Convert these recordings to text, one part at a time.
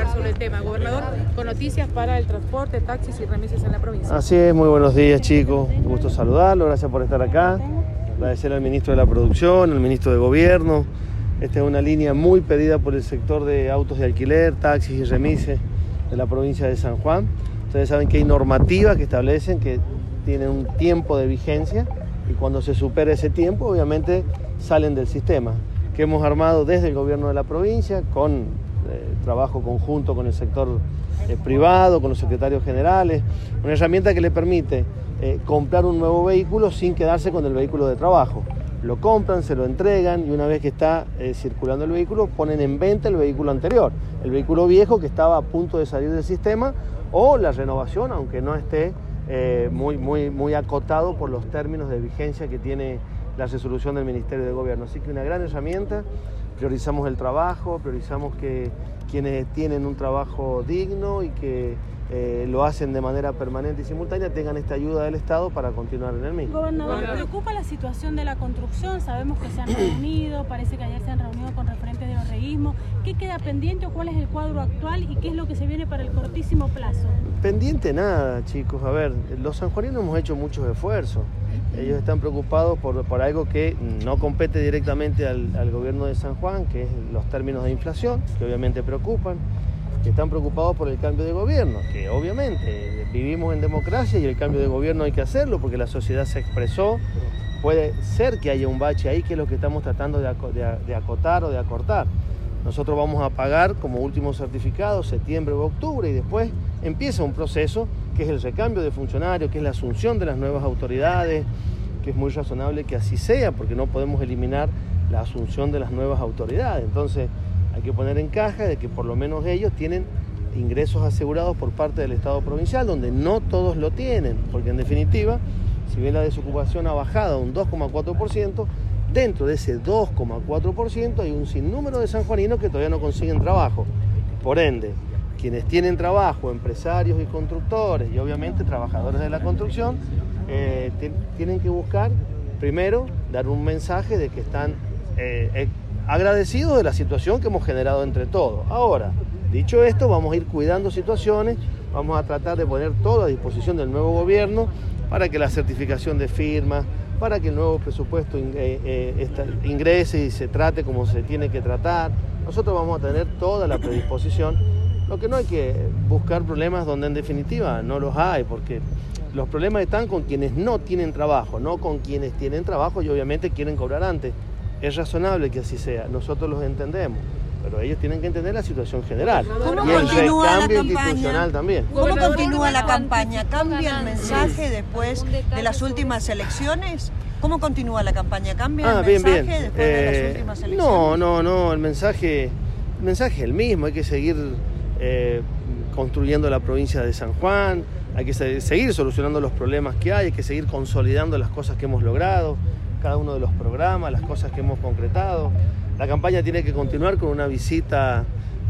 hablar sobre el tema. Gobernador, con noticias para el transporte, taxis y remises en la provincia. Así es, muy buenos días, chicos. Un gusto saludarlo, gracias por estar acá. Agradecer al ministro de la Producción, al ministro de Gobierno. Esta es una línea muy pedida por el sector de autos de alquiler, taxis y remises de la provincia de San Juan. Ustedes saben que hay normativas que establecen que tienen un tiempo de vigencia y cuando se supera ese tiempo, obviamente, salen del sistema, que hemos armado desde el gobierno de la provincia con trabajo conjunto con el sector privado, con los secretarios generales, una herramienta que le permite comprar un nuevo vehículo sin quedarse con el vehículo de trabajo. Lo compran, se lo entregan y una vez que está circulando el vehículo, ponen en venta el vehículo anterior, el vehículo viejo que estaba a punto de salir del sistema o la renovación, aunque no esté muy acotado por los términos de vigencia que tiene la resolución del Ministerio de Gobierno. Así que una gran herramienta, priorizamos el trabajo, priorizamos que quienes tienen un trabajo digno y que lo hacen de manera permanente y simultánea tengan esta ayuda del Estado para continuar en el mismo. Gobernador, ¿le preocupa la situación de la construcción? Sabemos que se han reunido, parece que ayer se han reunido con referentes de los reguismos. ¿Qué queda pendiente o cuál es el cuadro actual y qué es lo que se viene para el cortísimo plazo? Pendiente nada, chicos. A ver, los sanjuaninos hemos hecho muchos esfuerzos. Ellos están preocupados por algo que no compete directamente al gobierno de San Juan, que es los términos de inflación, que obviamente preocupan. Que están preocupados por el cambio de gobierno, que obviamente vivimos en democracia y el cambio de gobierno hay que hacerlo porque la sociedad se expresó. Puede ser que haya un bache ahí, que es lo que estamos tratando de acotar o de acortar. Nosotros vamos a pagar como último certificado septiembre o octubre y después empieza un proceso que es el recambio de funcionarios, que es la asunción de las nuevas autoridades, que es muy razonable que así sea porque no podemos eliminar la asunción de las nuevas autoridades. Entonces hay que poner en caja de que por lo menos ellos tienen ingresos asegurados por parte del Estado provincial, donde no todos lo tienen, porque en definitiva, si bien la desocupación ha bajado un 2,4%, dentro de ese 2,4% hay un sinnúmero de sanjuaninos que todavía no consiguen trabajo. Por ende, quienes tienen trabajo, empresarios y constructores, y obviamente trabajadores de la construcción, tienen que buscar, primero, dar un mensaje de que están agradecidos de la situación que hemos generado entre todos. Ahora, dicho esto, vamos a ir cuidando situaciones, vamos a tratar de poner todo a disposición del nuevo gobierno para que la certificación de firmas, para que el nuevo presupuesto ingrese y se trate como se tiene que tratar. Nosotros vamos a tener toda la predisposición. Lo que no hay que buscar problemas donde en definitiva no los hay, porque los problemas están con quienes no tienen trabajo, no con quienes tienen trabajo y obviamente quieren cobrar antes. Es razonable que así sea, nosotros los entendemos, pero ellos tienen que entender la situación general y el recambio institucional también. ¿Cómo continúa la campaña? ¿Cambia el mensaje después de las últimas elecciones? ¿Cómo continúa la campaña? ¿Cambia el mensaje después de las últimas elecciones? No, el mensaje es el mismo, hay que seguir construyendo la provincia de San Juan, hay que seguir solucionando los problemas que hay que seguir consolidando las cosas que hemos logrado, cada uno de los programas, las cosas que hemos concretado. La campaña tiene que continuar con una visita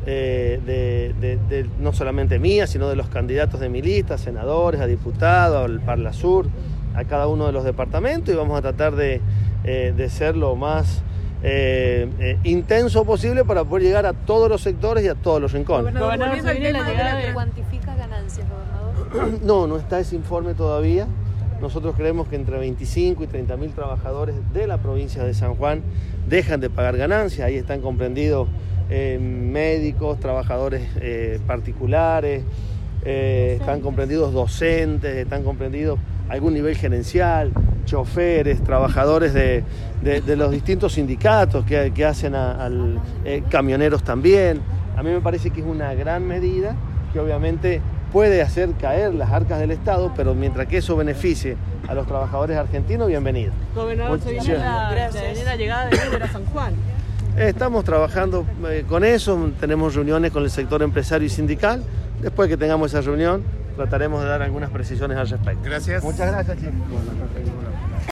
no solamente mía, sino de los candidatos de mi lista, senadores, a diputados, al Parla Sur, a cada uno de los departamentos y vamos a tratar de ser lo más intenso posible para poder llegar a todos los sectores y a todos los rincones. Gobernador, ¿se viene la llegada de cuantifica ganancias, gobernador? No está ese informe todavía. Nosotros creemos que entre 25 y 30.000 trabajadores de la provincia de San Juan dejan de pagar ganancias. Ahí están comprendidos médicos, trabajadores particulares, están comprendidos docentes, están comprendidos algún nivel gerencial, choferes, trabajadores de los distintos sindicatos que hacen camioneros también. A mí me parece que es una gran medida que obviamente puede hacer caer las arcas del Estado, pero mientras que eso beneficie a los trabajadores argentinos, bienvenido. Gobernador, se viene la llegada de Uber a San Juan. Estamos trabajando con eso, tenemos reuniones con el sector empresario y sindical. Después que tengamos esa reunión, trataremos de dar algunas precisiones al respecto. Gracias. Muchas gracias, chicos.